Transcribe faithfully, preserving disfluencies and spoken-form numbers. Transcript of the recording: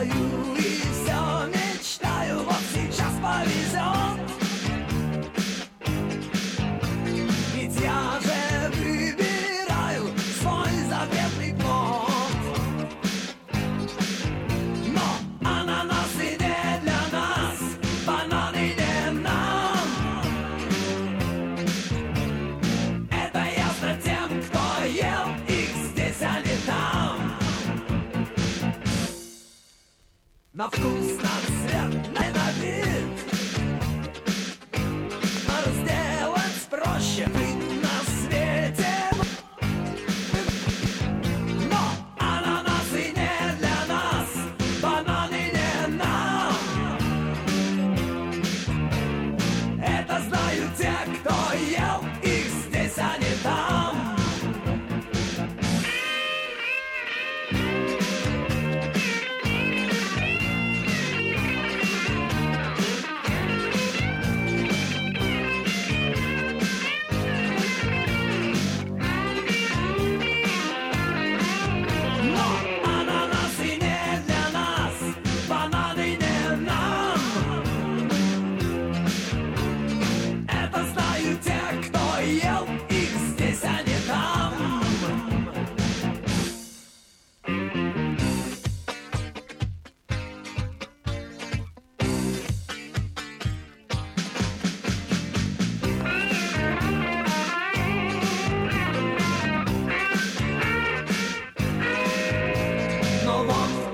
стою и все мечтаю, вот сейчас повезет. Ведь я же выбираю свой заветный плод. Но ананасы не для нас, бананы не нам. Это ясно тем, кто ел их здесь, а не там. На вкус, на цвет, на вид разделать проще быть на свете. Но ананасы не для нас, бананы не нам. Это знают те, кто ел их здесь, а не там. Ел их здесь, а не там. Но вот